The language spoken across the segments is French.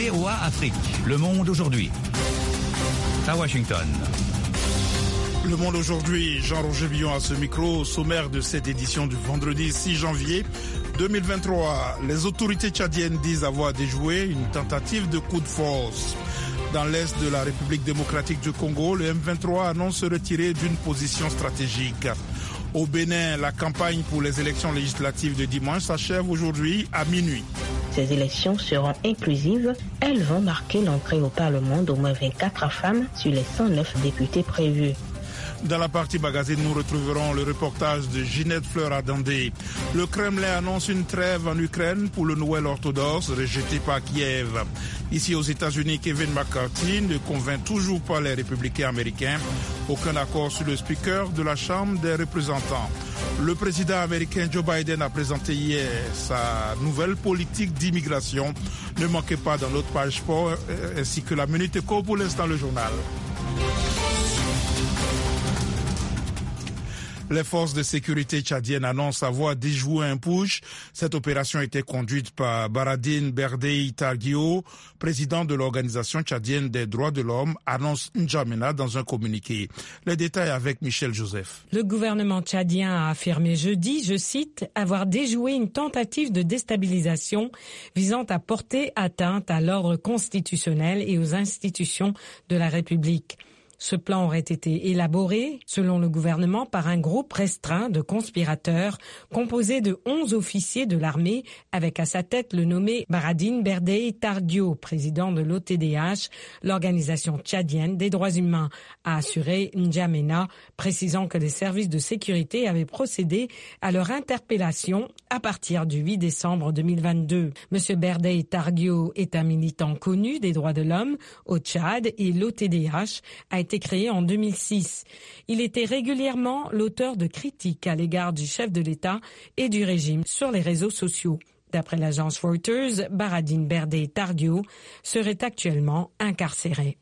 VOA Afrique, le monde aujourd'hui. À Washington. Le monde aujourd'hui, Jean-Roger Billon à ce micro, au sommaire de cette édition du vendredi 6 janvier 2023. Les autorités tchadiennes disent avoir déjoué une tentative de coup de force. Dans l'est de la République démocratique du Congo, le M23 annonce se retirer d'une position stratégique. Au Bénin, la campagne pour les élections législatives de dimanche s'achève aujourd'hui à minuit. Ces élections seront inclusives. Elles vont marquer l'entrée au Parlement d'au moins 24 femmes sur les 109 députés prévus. Dans la partie magazine, nous retrouverons le reportage de Ginette Fleur-Adandé. Le Kremlin annonce une trêve en Ukraine pour le Nouvel orthodoxe rejeté par Kiev. Ici aux États-Unis, Kevin McCarthy ne convainc toujours pas les républicains américains. Aucun accord sur le speaker de la Chambre des représentants. Le président américain Joe Biden a présenté hier sa nouvelle politique d'immigration. Ne manquez pas dans notre page sport ainsi que la Minute Éco. Pour l'instant, le journal. Les forces de sécurité tchadiennes annoncent avoir déjoué un putsch. Cette opération a été conduite par Baradine Berdei Targio, président de l'Organisation tchadienne des droits de l'homme, annonce N'Djamena dans un communiqué. Les détails avec Michel Joseph. Le gouvernement tchadien a affirmé jeudi, je cite, avoir déjoué une tentative de déstabilisation visant à porter atteinte à l'ordre constitutionnel et aux institutions de la République. Ce plan aurait été élaboré, selon le gouvernement, par un groupe restreint de conspirateurs composé de 11 officiers de l'armée, avec à sa tête le nommé Baradine Berdei Targio, président de l'OTDH, l'Organisation tchadienne des droits humains, a assuré N'Djamena, précisant que les services de sécurité avaient procédé à leur interpellation à partir du 8 décembre 2022. Monsieur Berdei Targio est un militant connu des droits de l'homme au Tchad et l'OTDH a été créé en 2006. Il était régulièrement l'auteur de critiques à l'égard du chef de l'État et du régime sur les réseaux sociaux. D'après l'agence Reuters, Baradine Berdei Targio serait actuellement incarcéré.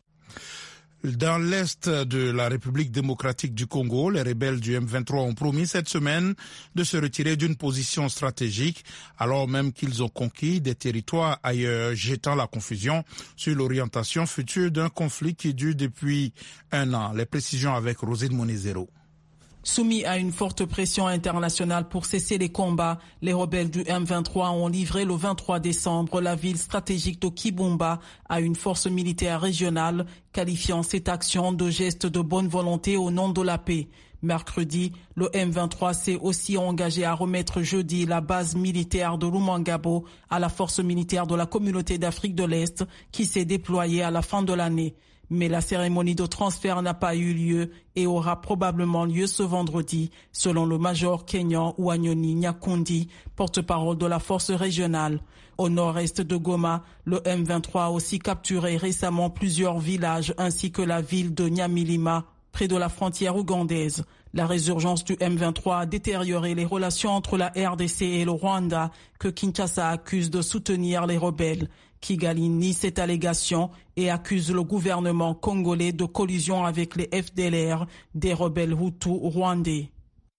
Dans l'est de la République démocratique du Congo, les rebelles du M23 ont promis cette semaine de se retirer d'une position stratégique, alors même qu'ils ont conquis des territoires ailleurs, jetant la confusion sur l'orientation future d'un conflit qui dure depuis un an. Les précisions avec Rosine Monizero. Soumis à une forte pression internationale pour cesser les combats, les rebelles du M23 ont livré le 23 décembre la ville stratégique de Kibumba à une force militaire régionale, qualifiant cette action de geste de bonne volonté au nom de la paix. Mercredi, le M23 s'est aussi engagé à remettre jeudi la base militaire de Lumangabo à la force militaire de la Communauté d'Afrique de l'Est qui s'est déployée à la fin de l'année. Mais la cérémonie de transfert n'a pas eu lieu et aura probablement lieu ce vendredi, selon le major kényan Wanyoni Nyakundi, porte-parole de la force régionale. Au nord-est de Goma, le M23 a aussi capturé récemment plusieurs villages ainsi que la ville de Nyamilima, près de la frontière ougandaise. La résurgence du M23 a détérioré les relations entre la RDC et le Rwanda, que Kinshasa accuse de soutenir les rebelles. Kigali nie cette allégation et accuse le gouvernement congolais de collusion avec les FDLR, des rebelles hutus rwandais.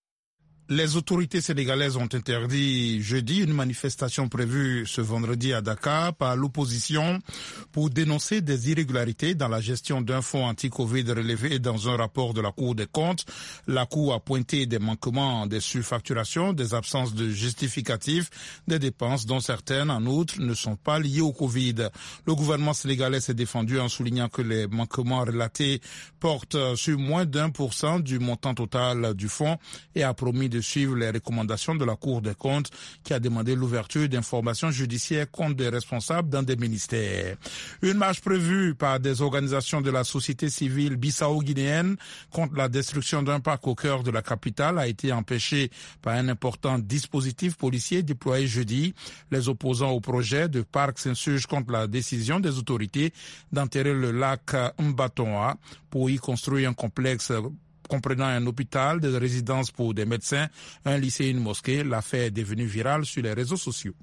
Les autorités sénégalaises ont interdit jeudi une manifestation prévue ce vendredi à Dakar par l'opposition pour dénoncer des irrégularités dans la gestion d'un fonds anti-Covid relevé dans un rapport de la Cour des comptes. La Cour a pointé des manquements, des surfacturations, des absences de justificatifs, des dépenses dont certaines, en outre, ne sont pas liées au Covid. Le gouvernement sénégalais s'est défendu en soulignant que les manquements relatés portent sur moins d'1% du montant total du fonds et a promis de suivre les recommandations de la Cour des comptes qui a demandé l'ouverture d'informations judiciaires contre des responsables dans des ministères. Une marche prévue par des organisations de la société civile bissau-guinéenne contre la destruction d'un parc au cœur de la capitale a été empêchée par un important dispositif policier déployé jeudi. Les opposants au projet de parc s'insurgent contre la décision des autorités d'enterrer le lac Mbatonwa pour y construire un complexe comprenant un hôpital, des résidences pour des médecins, un lycée et une mosquée. L'affaire est devenue virale sur les réseaux sociaux.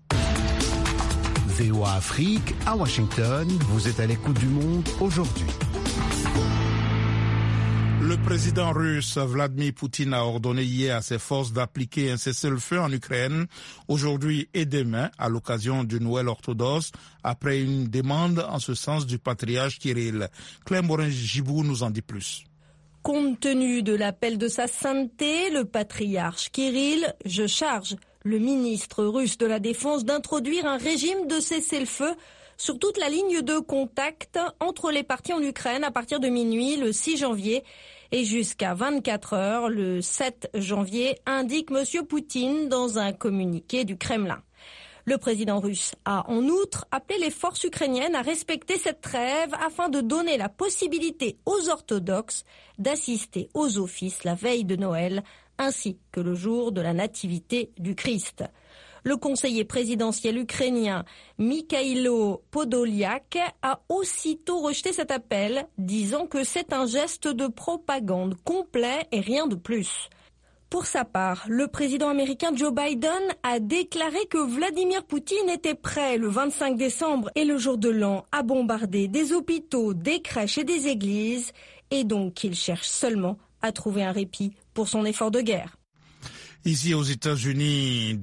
VOA Afrique, à Washington, vous êtes à l'écoute du monde aujourd'hui. Le président russe Vladimir Poutine a ordonné hier à ses forces d'appliquer un cessez-le-feu en Ukraine aujourd'hui et demain à l'occasion du Noël orthodoxe après une demande en ce sens du patriarche Kirill. Claire Morin-Gibou nous en dit plus. Compte tenu de l'appel de sa sainteté, le patriarche Kirill, je charge le ministre russe de la Défense d'introduire un régime de cessez-le-feu sur toute la ligne de contact entre les parties en Ukraine à partir de minuit le 6 janvier et jusqu'à 24 heures le 7 janvier, indique M. Poutine dans un communiqué du Kremlin. Le président russe a en outre appelé les forces ukrainiennes à respecter cette trêve afin de donner la possibilité aux orthodoxes d'assister aux offices la veille de Noël ainsi que le jour de la nativité du Christ. Le conseiller présidentiel ukrainien Mikhailo Podolyak a aussitôt rejeté cet appel, disant que c'est un geste de propagande complet et rien de plus. Pour sa part, le président américain Joe Biden a déclaré que Vladimir Poutine était prêt le 25 décembre et le jour de l'an à bombarder des hôpitaux, des crèches et des églises, et donc qu'il cherche seulement à trouver un répit pour son effort de guerre. Ici aux États-Unis,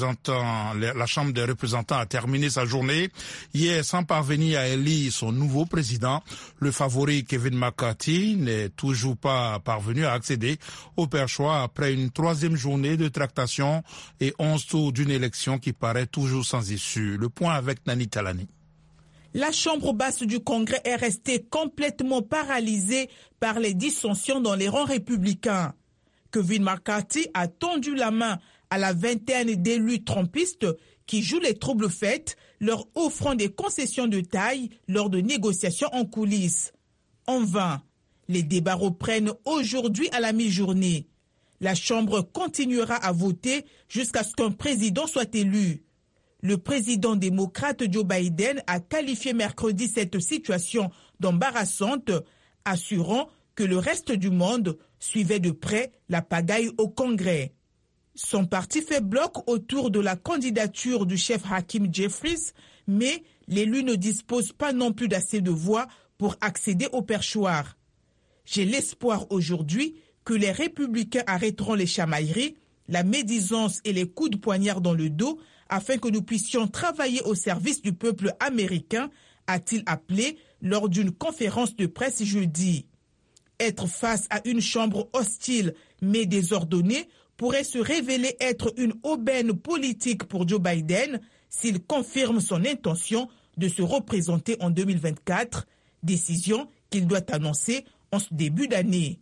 la Chambre des représentants a terminé sa journée hier sans parvenir à élire son nouveau président. Le favori Kevin McCarthy n'est toujours pas parvenu à accéder au perchoir après une troisième journée de tractation et 11 tours d'une élection qui paraît toujours sans issue. Le point avec Nani Talani. La Chambre basse du Congrès est restée complètement paralysée par les dissensions dans les rangs républicains. Kevin McCarthy a tendu la main à la vingtaine d'élus trumpistes qui jouent les troubles fêtes, leur offrant des concessions de taille lors de négociations en coulisses. En vain, les débats reprennent aujourd'hui à la mi-journée. La Chambre continuera à voter jusqu'à ce qu'un président soit élu. Le président démocrate Joe Biden a qualifié mercredi cette situation d'embarrassante, assurant que le reste du monde suivait de près la pagaille au Congrès. Son parti fait bloc autour de la candidature du chef Hakeem Jeffries, mais l'élu ne dispose pas non plus d'assez de voix pour accéder au perchoir. J'ai l'espoir aujourd'hui que les républicains arrêteront les chamailleries, la médisance et les coups de poignard dans le dos afin que nous puissions travailler au service du peuple américain, a-t-il appelé lors d'une conférence de presse jeudi. Être face à une chambre hostile mais désordonnée pourrait se révéler être une aubaine politique pour Joe Biden s'il confirme son intention de se représenter en 2024, décision qu'il doit annoncer en ce début d'année.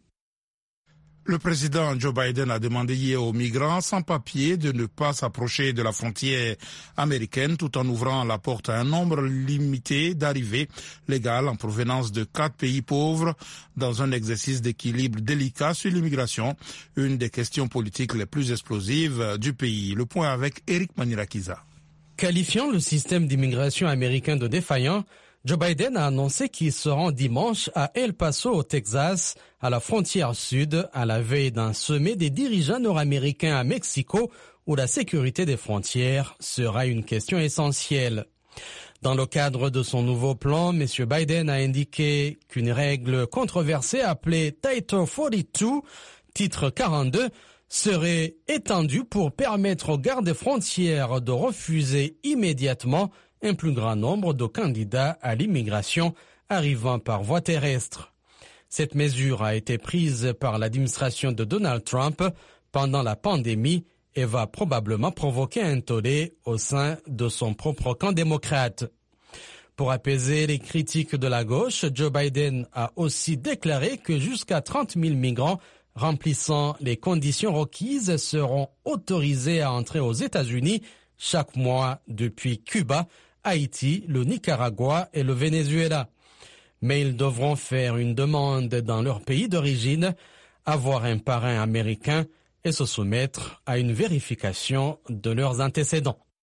Le président Joe Biden a demandé hier aux migrants sans papier de ne pas s'approcher de la frontière américaine tout en ouvrant la porte à un nombre limité d'arrivées légales en provenance de 4 pays pauvres dans un exercice d'équilibre délicat sur l'immigration, une des questions politiques les plus explosives du pays. Le point avec Eric Manirakiza. Qualifiant le système d'immigration américain de défaillant, Joe Biden a annoncé qu'il se rend dimanche à El Paso, au Texas, à la frontière sud, à la veille d'un sommet des dirigeants nord-américains à Mexico, où la sécurité des frontières sera une question essentielle. Dans le cadre de son nouveau plan, M. Biden a indiqué qu'une règle controversée appelée Title 42, titre 42, serait étendue pour permettre aux gardes frontières de refuser immédiatement un plus grand nombre de candidats à l'immigration arrivant par voie terrestre. Cette mesure a été prise par l'administration de Donald Trump pendant la pandémie et va probablement provoquer un tollé au sein de son propre camp démocrate. Pour apaiser les critiques de la gauche, Joe Biden a aussi déclaré que jusqu'à 30 000 migrants remplissant les conditions requises seront autorisés à entrer aux États-Unis chaque mois depuis Cuba, Haïti, le Nicaragua et le Venezuela. Mais ils devront faire une demande dans leur pays d'origine, avoir un parrain américain et se soumettre à une vérification de leurs antécédents.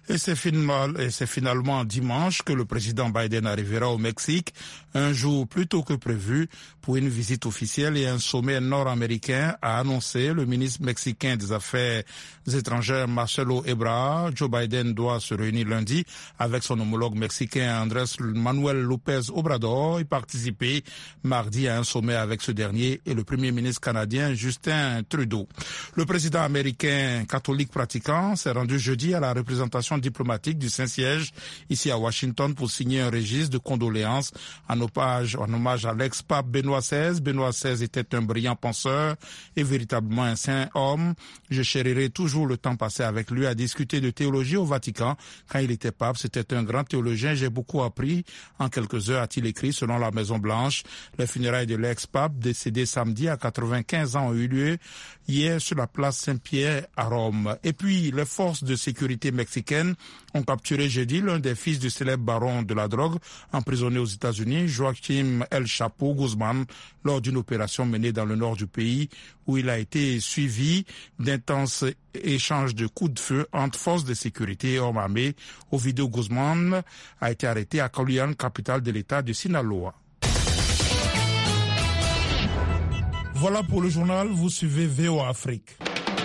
Et c'est finalement dimanche que le président Biden arrivera au Mexique, un jour plus tôt que prévu, pour une visite officielle et un sommet nord-américain, a annoncé le ministre mexicain des Affaires étrangères Marcelo Ebrard. Joe Biden doit se réunir lundi avec son homologue mexicain Andrés Manuel López Obrador et participer mardi à un sommet avec ce dernier et le premier ministre canadien Justin Trudeau. Le président américain catholique pratiquant s'est rendu jeudi à la représentation diplomatique du Saint-Siège ici à Washington pour signer un registre de condoléances en hommage à l'ex-pape Benoît XVI. Benoît XVI était un brillant penseur et véritablement un saint homme. Je chérirai toujours le temps passé avec lui à discuter de théologie au Vatican. Quand il était pape, c'était un grand théologien. J'ai beaucoup appris en quelques heures, a-t-il écrit, selon la Maison-Blanche. Les funérailles de l'ex-pape, décédé samedi à 95 ans, ont eu lieu hier sur la place Saint-Pierre à Rome. Et puis, les forces de sécurité mexicaines ont capturé jeudi l'un des fils du célèbre baron de la drogue emprisonné aux États-Unis, Joaquim El Chapo Guzman, lors d'une opération menée dans le nord du pays où il a été suivi d'intenses échanges de coups de feu entre forces de sécurité et hommes armés. Ovidio Guzman a été arrêté à Culiacán, capitale de l'État de Sinaloa. Voilà pour le journal, vous suivez VOA Afrique.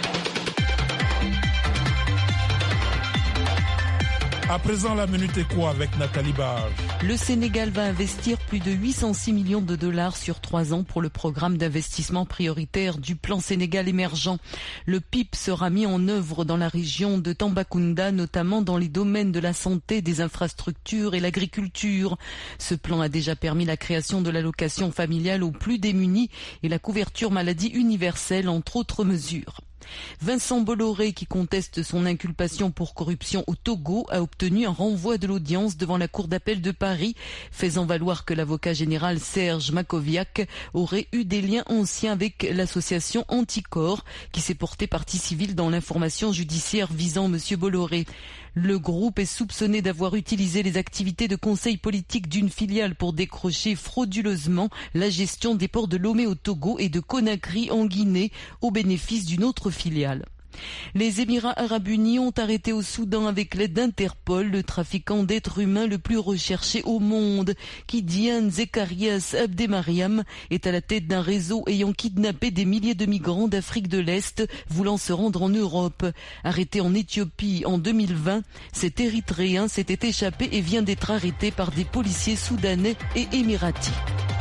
À présent, la Minute Éco avec Nathalie Barge. Le Sénégal va investir plus de 806 millions de dollars sur 3 ans pour le programme d'investissement prioritaire du plan Sénégal émergent. Le PIP sera mis en œuvre dans la région de Tambacounda, notamment dans les domaines de la santé, des infrastructures et l'agriculture. Ce plan a déjà permis la création de l'allocation familiale aux plus démunis et la couverture maladie universelle, entre autres mesures. Vincent Bolloré, qui conteste son inculpation pour corruption au Togo, a obtenu un renvoi de l'audience devant la Cour d'appel de Paris, faisant valoir que l'avocat général Serge Makoviak aurait eu des liens anciens avec l'association Anticorps, qui s'est portée partie civile dans l'information judiciaire visant M. Bolloré. Le groupe est soupçonné d'avoir utilisé les activités de conseil politique d'une filiale pour décrocher frauduleusement la gestion des ports de Lomé au Togo et de Conakry en Guinée au bénéfice d'une autre filiale. Les Émirats arabes unis ont arrêté au Soudan avec l'aide d'Interpol le trafiquant d'êtres humains le plus recherché au monde. Kidian Zekarias Abdemariam est à la tête d'un réseau ayant kidnappé des milliers de migrants d'Afrique de l'Est voulant se rendre en Europe. Arrêté en Éthiopie en 2020, cet Érythréen s'était échappé et vient d'être arrêté par des policiers soudanais et émiratis.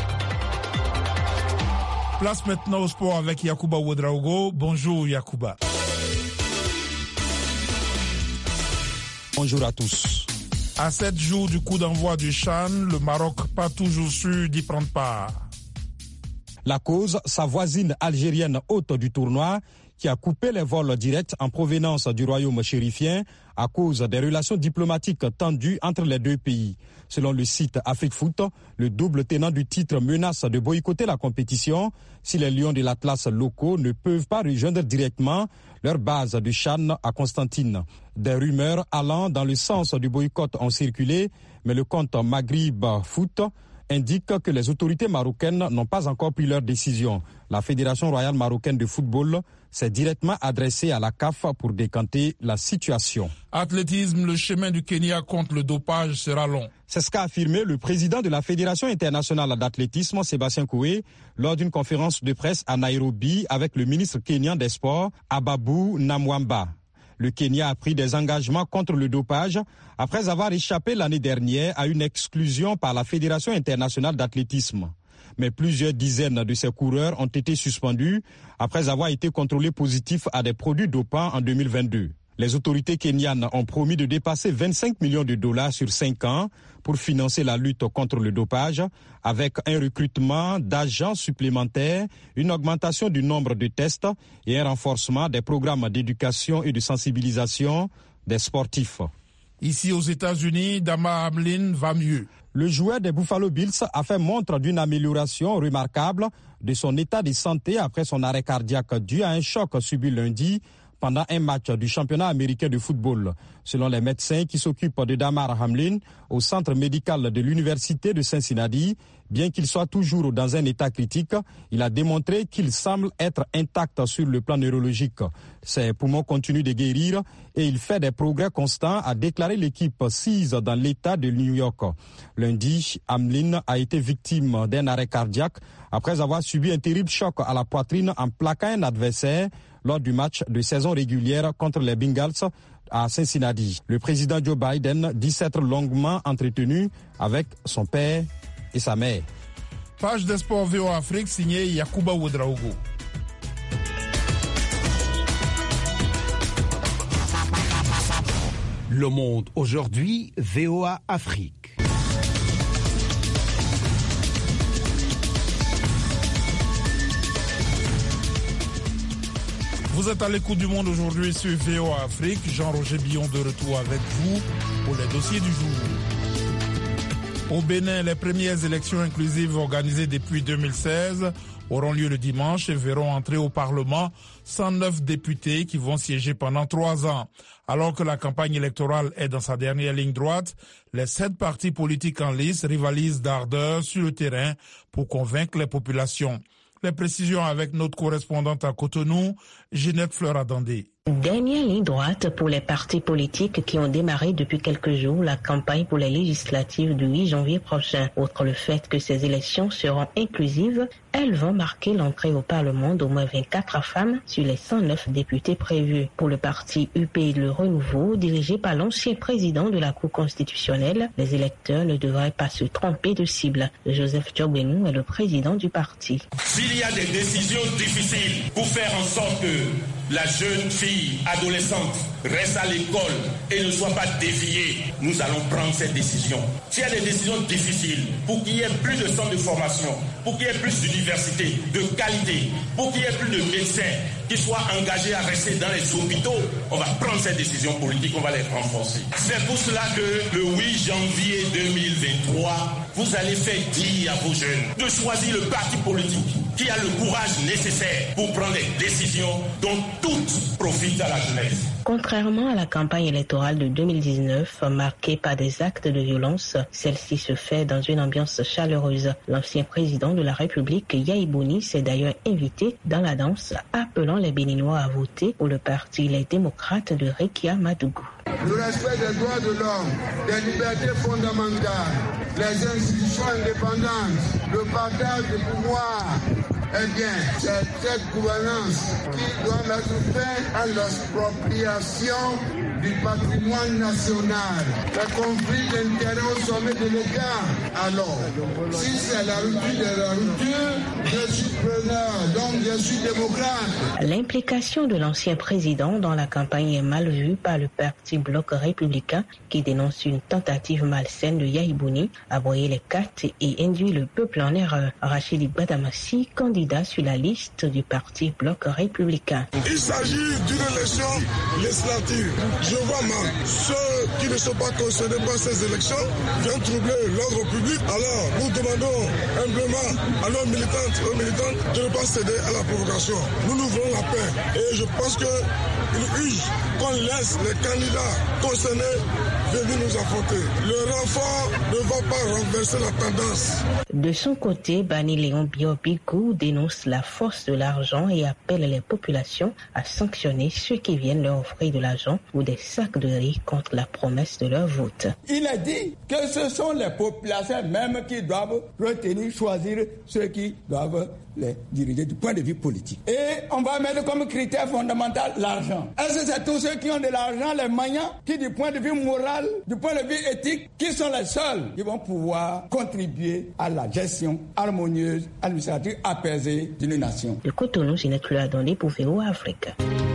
Place maintenant au sport avec Yacouba Ouedraogo. Bonjour Yacouba. Bonjour à tous. À 7 jours du coup d'envoi du CHAN, le Maroc pas toujours sûr d'y prendre part. La cause, sa voisine algérienne hôte du tournoi, qui a coupé les vols directs en provenance du royaume chérifien à cause des relations diplomatiques tendues entre les deux pays. Selon le site Afrique Foot, le double tenant du titre menace de boycotter la compétition si les Lions de l'Atlas locaux ne peuvent pas rejoindre directement leur base du CHAN à Constantine. Des rumeurs allant dans le sens du boycott ont circulé, mais le compte Maghrib Foot indique que les autorités marocaines n'ont pas encore pris leur décision. La Fédération royale marocaine de football s'est directement adressée à la CAF pour décanter la situation. Athlétisme, le chemin du Kenya contre le dopage sera long. C'est ce qu'a affirmé le président de la Fédération internationale d'athlétisme, Sébastien Koué, lors d'une conférence de presse à Nairobi avec le ministre kenyan des Sports, Ababu Namwamba. Le Kenya a pris des engagements contre le dopage après avoir échappé l'année dernière à une exclusion par la Fédération internationale d'athlétisme. Mais plusieurs dizaines de ces coureurs ont été suspendus après avoir été contrôlés positifs à des produits dopants en 2022. Les autorités kenyanes ont promis de dépasser 25 millions de dollars sur 5 ans pour financer la lutte contre le dopage avec un recrutement d'agents supplémentaires, une augmentation du nombre de tests et un renforcement des programmes d'éducation et de sensibilisation des sportifs. Ici aux États-Unis, Damar Hamlin va mieux. Le joueur des Buffalo Bills a fait montre d'une amélioration remarquable de son état de santé après son arrêt cardiaque dû à un choc subi lundi pendant un match du championnat américain de football. Selon les médecins qui s'occupent de Damar Hamlin au centre médical de l'université de Cincinnati, bien qu'il soit toujours dans un état critique, il a démontré qu'il semble être intact sur le plan neurologique. Ses poumons continuent de guérir et il fait des progrès constants, a déclaré l'équipe sise dans l'État de New York. Lundi, Hamlin a été victime d'un arrêt cardiaque après avoir subi un terrible choc à la poitrine en plaquant un adversaire lors du match de saison régulière contre les Bengals à Cincinnati. Le président Joe Biden dit s'être longuement entretenu avec son père et sa mère. Page des sports VOA Afrique signée Yacouba Ouedraogo. Le Monde aujourd'hui, VOA Afrique. Vous êtes à l'écoute du Monde aujourd'hui sur VOA Afrique. Jean-Roger Billon de retour avec vous pour les dossiers du jour. Au Bénin, les premières élections inclusives organisées depuis 2016 auront lieu le dimanche et verront entrer au Parlement 109 députés qui vont siéger pendant 3 ans. Alors que la campagne électorale est dans sa dernière ligne droite, les 7 partis politiques en lice rivalisent d'ardeur sur le terrain pour convaincre les populations. Les précisions avec notre correspondante à Cotonou, Ginette Fleur-Adandé. Dernière ligne droite pour les partis politiques qui ont démarré depuis quelques jours la campagne pour les législatives du 8 janvier prochain. Outre le fait que ces élections seront inclusives, elles vont marquer l'entrée au Parlement d'au moins 24 femmes sur les 109 députés prévus. Pour le parti UPI Le Renouveau, dirigé par l'ancien président de la Cour constitutionnelle, les électeurs ne devraient pas se tromper de cible. Joseph Djobénou est le président du parti. S'il y a des décisions difficiles pour faire en sorte que la jeune fille adolescente reste à l'école et ne soit pas déviée, nous allons prendre cette décision. S'il y a des décisions difficiles pour qu'il y ait plus de centres de formation, pour qu'il y ait plus d'universités de qualité, pour qu'il y ait plus de médecins qui soient engagés à rester dans les hôpitaux, on va prendre ces décisions politiques, on va les renforcer. C'est pour cela que le 8 janvier 2023, vous allez faire dire à vos jeunes de choisir le parti politique qui a le courage nécessaire pour prendre des décisions dont toutes profitent à la jeunesse. Contrairement à la campagne électorale de 2019, marquée par des actes de violence, celle-ci se fait dans une ambiance chaleureuse. L'ancien président de la République, Yayi Boni, s'est d'ailleurs invité dans la danse, appelant les Béninois à voter pour le parti Les Démocrates de Rekia Madougou. Le respect des droits de l'homme, des libertés fondamentales, les institutions indépendantes, le partage des pouvoirs. Eh bien, c'est cette gouvernance qui doit mettre fin à l'expropriation du patrimoine national, les conflits d'intérêts au sommet de l'État. Alors, si c'est la rupture de la rupture, je suis preneur, donc je suis démocrate. L'implication de l'ancien président dans la campagne est mal vue par le parti Bloc républicain qui dénonce une tentative malsaine de Yayi Boni à broyer les cartes et induit le peuple en erreur. Rachidi Badamassi, candidat sur la liste du parti Bloc républicain. Il s'agit d'une élection législative. Je vois mal ceux qui ne sont pas concernés par ces élections viennent troubler l'ordre public. Alors nous demandons humblement à nos militantes et aux militantes de ne pas céder à la provocation. Nous voulons la paix et je pense qu'il urge qu'on laisse les candidats concernés venir nous affronter. Le renfort ne va pas renverser la tendance. De son côté, Bani Léon Biobikou dénonce la force de l'argent et appelle les populations à sanctionner ceux qui viennent leur offrir de l'argent ou des sacs de riz contre la promesse de leur vote. Il a dit que ce sont les populations même qui doivent retenir, choisir ceux qui doivent les diriger du point de vue politique. Et on va mettre comme critère fondamental l'argent. Est-ce que c'est tous ceux qui ont de l'argent, les magnats, qui du point de vue moral, du point de vue éthique, qui sont les seuls qui vont pouvoir contribuer à la gestion harmonieuse, administrative, apaisée d'une nation? De Cotonou, Ginette Fleur-Adandé pour VOA Afrique.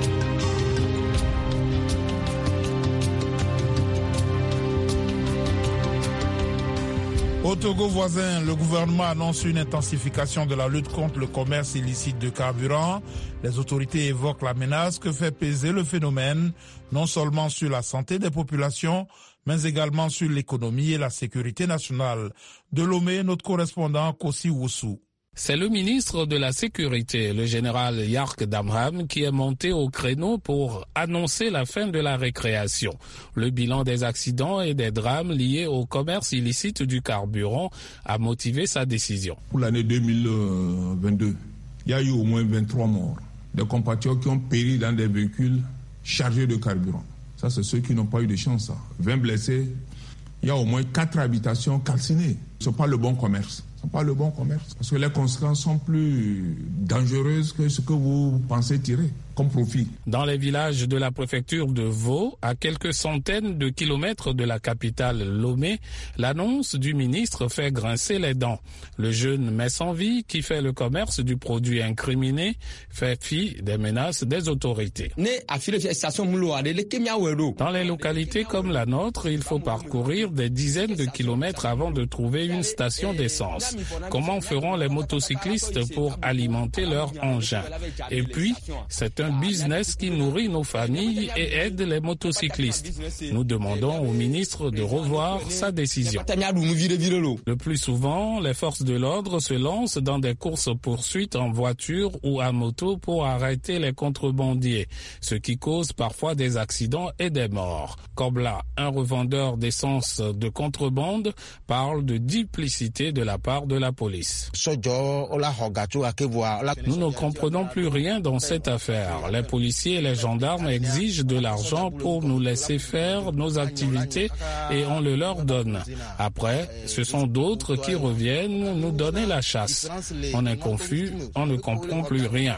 Au Togo voisin, le gouvernement annonce une intensification de la lutte contre le commerce illicite de carburant. Les autorités évoquent la menace que fait peser le phénomène, non seulement sur la santé des populations, mais également sur l'économie et la sécurité nationale. De Lomé, notre correspondant Kossi Woussou. C'est le ministre de la Sécurité, le général Yark Damham, qui est monté au créneau pour annoncer la fin de la récréation. Le bilan des accidents et des drames liés au commerce illicite du carburant a motivé sa décision. Pour l'année 2022, il y a eu au moins 23 morts. Des compatriotes qui ont péri dans des véhicules chargés de carburant. Ça, c'est ceux qui n'ont pas eu de chance. 20 blessés. Il y a au moins 4 habitations calcinées. Ce n'est pas le bon commerce. Pas le bon commerce. Parce que les conséquences sont plus dangereuses que ce que vous pensez tirer comme profit. Dans les villages de la préfecture de Vaud, à quelques centaines de kilomètres de la capitale Lomé, l'annonce du ministre fait grincer les dents. Le jeune mais sans vie qui fait le commerce du produit incriminé fait fi des menaces des autorités. Dans les localités comme la nôtre, il faut parcourir des dizaines de kilomètres avant de trouver une station d'essence. Comment feront les motocyclistes pour alimenter leur engin? Et puis, c'est un business qui nourrit nos familles et aide les motocyclistes. Nous demandons au ministre de revoir sa décision. Le plus souvent, les forces de l'ordre se lancent dans des courses-poursuites en voiture ou à moto pour arrêter les contrebandiers, ce qui cause parfois des accidents et des morts. Kobla, un revendeur d'essence de contrebande, parle de duplicité de la part de la police. Nous ne comprenons plus rien dans cette affaire. Les policiers et les gendarmes exigent de l'argent pour nous laisser faire nos activités et on le leur donne. Après, ce sont d'autres qui reviennent nous donner la chasse. On est confus, on ne comprend plus rien.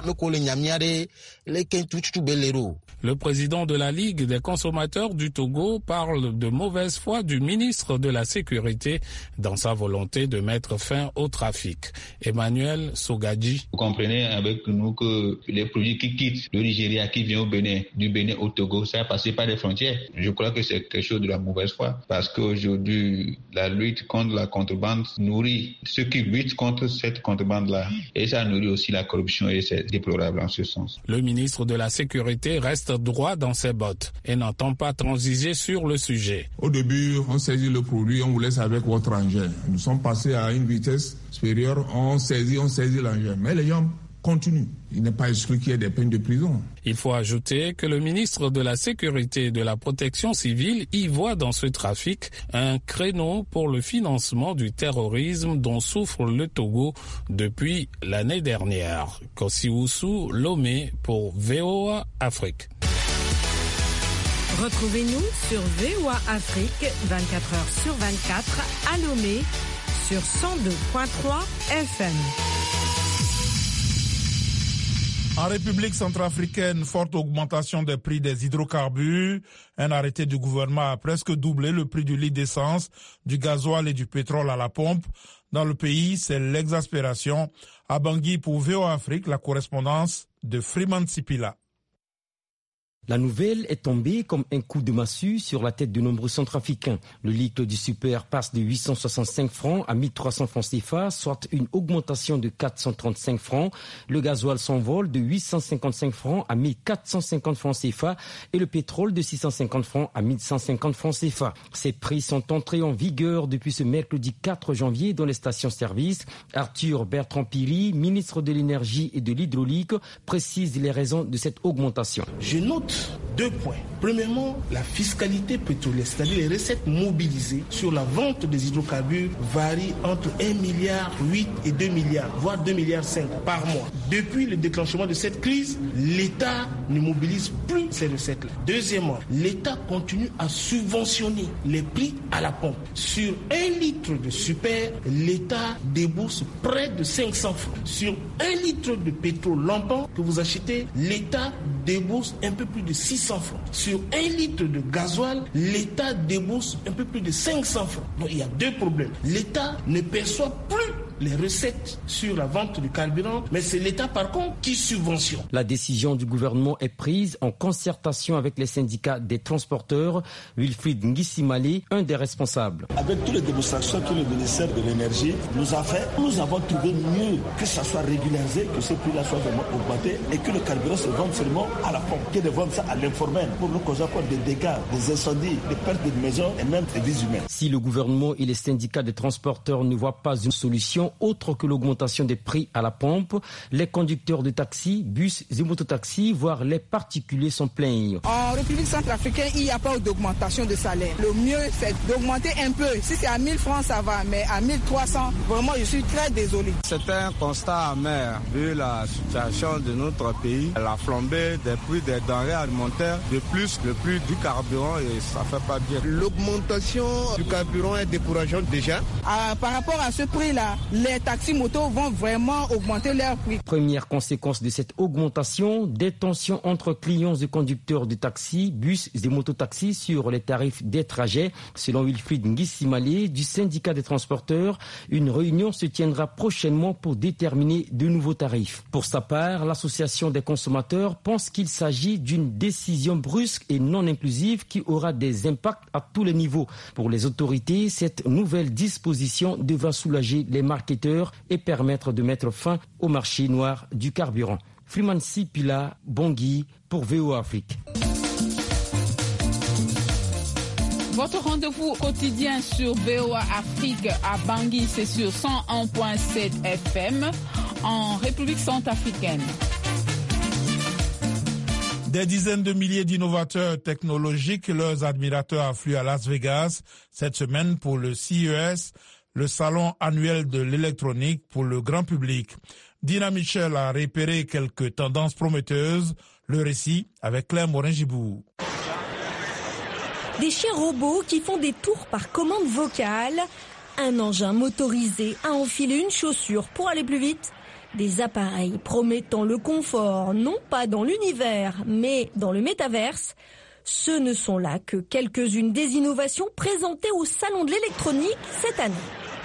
Le président de la Ligue des consommateurs du Togo parle de mauvaise foi du ministre de la Sécurité dans sa volonté de mettre fin au trafic. Emmanuel Sogadji. Vous comprenez avec nous que les produits qui quittent le Nigeria, qui viennent au Bénin, du Bénin au Togo, ça passe par les frontières. Je crois que c'est quelque chose de la mauvaise foi parce qu'aujourd'hui, la lutte contre la contrebande nourrit ceux qui luttent contre cette contrebande-là. Et ça nourrit aussi la corruption et c'est déplorable en ce sens. Le ministre de la Sécurité reste droit dans ses bottes et n'entend pas transiger sur le sujet. Au début, on saisit le produit, on vous laisse avec votre engin. Nous sommes passés à une vitesse supérieure, on saisit l'engin. Mais les gens continuent. Il n'est pas exclu qu'il y ait des peines de prison. Il faut ajouter que le ministre de la Sécurité et de la Protection civile y voit dans ce trafic un créneau pour le financement du terrorisme dont souffre le Togo depuis l'année dernière. Kosiwusu Lomé pour VOA Afrique. Retrouvez-nous sur VOA Afrique 24h/24 à Lomé sur 102.3 FM. En République centrafricaine, forte augmentation des prix des hydrocarbures. Un arrêté du gouvernement a presque doublé le prix du litre d'essence, du gasoil et du pétrole à la pompe. Dans le pays, c'est l'exaspération. À Bangui, pour VOA Afrique, la correspondance de Freeman Sipila. La nouvelle est tombée comme un coup de massue sur la tête de nombreux centrafricains. Le litre du super passe de 865 francs à 1300 francs CFA, soit une augmentation de 435 francs. Le gasoil s'envole de 855 francs à 1450 francs CFA et le pétrole de 650 francs à 1150 francs CFA. Ces prix sont entrés en vigueur depuis ce mercredi 4 janvier dans les stations-service. Arthur Bertrand-Piri, ministre de l'Énergie et de l'Hydraulique, précise les raisons de cette augmentation. Je note 2 points. Premièrement, la fiscalité pétrolière, c'est-à-dire les recettes mobilisées sur la vente des hydrocarbures varient entre 1,8 milliard et 2 milliards, voire 2,5 milliards par mois. Depuis le déclenchement de cette crise, l'État ne mobilise plus ces recettes-là. Deuxièmement, l'État continue à subventionner les prix à la pompe. Sur 1 litre de super, l'État débourse près de 500 francs. Sur 1 litre de pétrole lampant que vous achetez, l'État débourse un peu plus de 600 francs. Sur 1 litre de gasoil, l'État débourse un peu plus de 500 francs. Donc il y a 2 problèmes. L'État ne perçoit plus les recettes sur la vente du carburant, mais c'est l'État par contre qui subventionne. La décision du gouvernement est prise en concertation avec les syndicats des transporteurs. Wilfried Ngissimale, un des responsables. Avec toutes les démonstrations que le ministère de l'Énergie nous a fait, nous avons trouvé mieux que ça soit régularisé, que ces prix-là soient vraiment augmentés et que le carburant se vende seulement à la pompe, que de vendre ça à l'informel pour nous causer encore des dégâts, des incendies, des pertes de maisons et même des vies humaines. Si le gouvernement et les syndicats des transporteurs ne voient pas une solution, raisons autres que l'augmentation des prix à la pompe. Les conducteurs de taxi, bus et mototaxis, voire les particuliers s'en plaignent. En République centrafricaine, il n'y a pas d'augmentation de salaire. Le mieux, c'est d'augmenter un peu. Si c'est à 1000 francs, ça va, mais à 1300, vraiment, je suis très désolé. C'est un constat amer, vu la situation de notre pays, la flambée des prix des denrées alimentaires, de plus le prix du carburant, et ça fait pas bien. L'augmentation du carburant est décourageante déjà. Par rapport à ce prix-là, les taxis motos vont vraiment augmenter leur prix. Première conséquence de cette augmentation, des tensions entre clients et conducteurs de taxis, bus et mototaxis sur les tarifs des trajets. Selon Wilfried Ngissimale du syndicat des transporteurs, une réunion se tiendra prochainement pour déterminer de nouveaux tarifs. Pour sa part, l'association des consommateurs pense qu'il s'agit d'une décision brusque et non inclusive qui aura des impacts à tous les niveaux. Pour les autorités, cette nouvelle disposition devra soulager les marketeurs et permettre de mettre fin au marché noir du carburant. Freeman Sipila, Bangui pour VOA Afrique. Votre rendez-vous quotidien sur VOA Afrique à Bangui, c'est sur 101.7 FM en République centrafricaine. Des dizaines de milliers d'innovateurs technologiques et leurs admirateurs affluent à Las Vegas cette semaine pour le CES, le salon annuel de l'électronique pour le grand public. Dina Michel a repéré quelques tendances prometteuses. Le récit avec Claire Morin-Gibou. Des chiens robots qui font des tours par commande vocale, un engin motorisé à enfiler une chaussure pour aller plus vite, des appareils promettant le confort, non pas dans l'univers, mais dans le métaverse. Ce ne sont là que quelques-unes des innovations présentées au Salon de l'électronique cette année.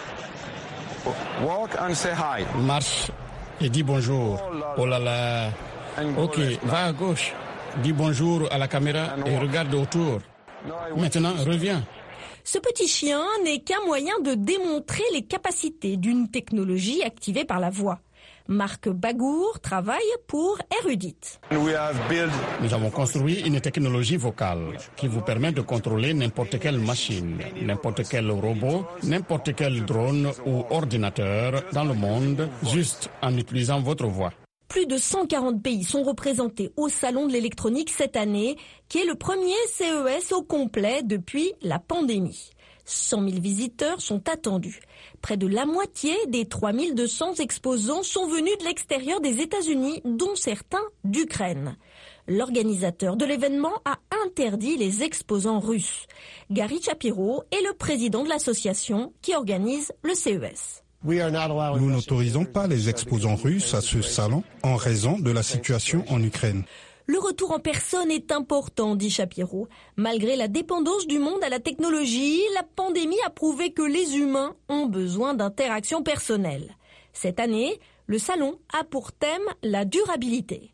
Walk and say hi. Marche et dis bonjour. Oh là là. Ok, va à gauche. Dis bonjour à la caméra et regarde autour. Maintenant, reviens. Ce petit chien n'est qu'un moyen de démontrer les capacités d'une technologie activée par la voix. Marc Bagour travaille pour Erudite. Nous avons construit une technologie vocale qui vous permet de contrôler n'importe quelle machine, n'importe quel robot, n'importe quel drone ou ordinateur dans le monde, juste en utilisant votre voix. Plus de 140 pays sont représentés au Salon de l'électronique cette année, qui est le premier CES au complet depuis la pandémie. 100 000 visiteurs sont attendus. Près de la moitié des 3200 exposants sont venus de l'extérieur des États-Unis, dont certains d'Ukraine. L'organisateur de l'événement a interdit les exposants russes. Gary Shapiro est le président de l'association qui organise le CES. Nous n'autorisons pas les exposants russes à ce salon en raison de la situation en Ukraine. Le retour en personne est important, dit Shapiro. Malgré la dépendance du monde à la technologie, la pandémie a prouvé que les humains ont besoin d'interactions personnelles. Cette année, le salon a pour thème la durabilité.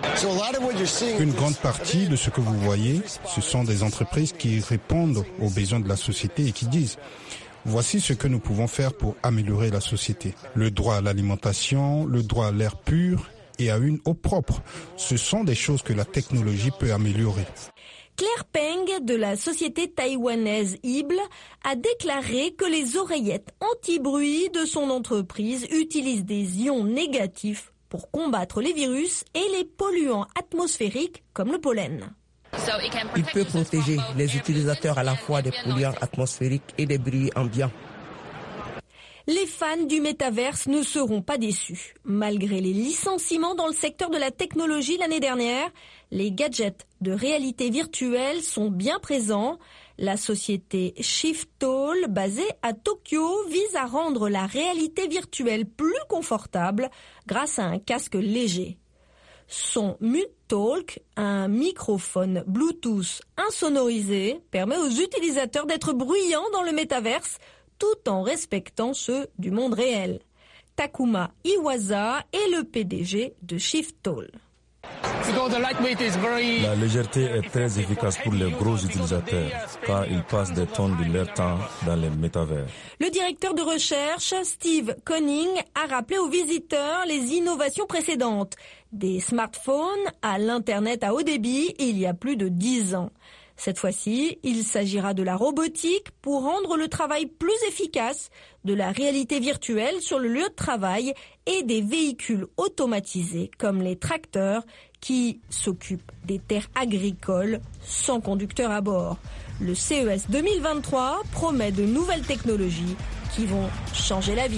Une grande partie de ce que vous voyez, ce sont des entreprises qui répondent aux besoins de la société et qui disent « Voici ce que nous pouvons faire pour améliorer la société. Le droit à l'alimentation, le droit à l'air pur et à une eau propre. Ce sont des choses que la technologie peut améliorer. » Claire Peng de la société taïwanaise Hible a déclaré que les oreillettes anti-bruit de son entreprise utilisent des ions négatifs pour combattre les virus et les polluants atmosphériques comme le pollen. Il peut protéger les utilisateurs à la fois des polluants atmosphériques et des bruits ambiants. Les fans du métaverse ne seront pas déçus. Malgré les licenciements dans le secteur de la technologie l'année dernière, les gadgets de réalité virtuelle sont bien présents. La société Shiftall, basée à Tokyo, vise à rendre la réalité virtuelle plus confortable grâce à un casque léger. Son MuteTalk, un microphone Bluetooth insonorisé, permet aux utilisateurs d'être bruyants dans le métaverse tout en respectant ceux du monde réel. Takuma Iwasa est le PDG de Shiftall. La légèreté est très efficace pour les gros utilisateurs car ils passent des tonnes de leur temps dans les métavers. Le directeur de recherche, Steve Conning, a rappelé aux visiteurs les innovations précédentes. Des smartphones à l'Internet à haut débit il y a plus de 10 ans. Cette fois-ci, il s'agira de la robotique pour rendre le travail plus efficace, de la réalité virtuelle sur le lieu de travail et des véhicules automatisés comme les tracteurs qui s'occupent des terres agricoles sans conducteur à bord. Le CES 2023 promet de nouvelles technologies qui vont changer la vie.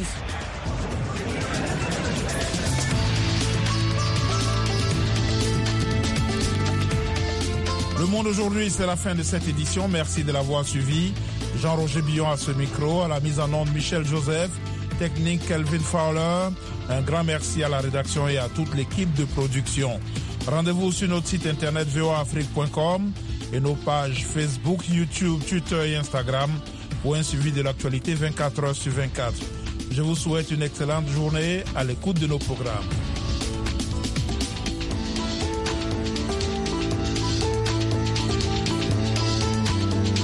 Le Monde aujourd'hui, c'est la fin de cette édition. Merci de l'avoir suivi. Jean-Roger Billon à ce micro, à la mise en onde Michel Joseph, technique Kelvin Fowler. Un grand merci à la rédaction et à toute l'équipe de production. Rendez-vous sur notre site internet voaafrique.com et nos pages Facebook, YouTube, Twitter et Instagram pour un suivi de l'actualité 24 heures sur 24. Je vous souhaite une excellente journée à l'écoute de nos programmes.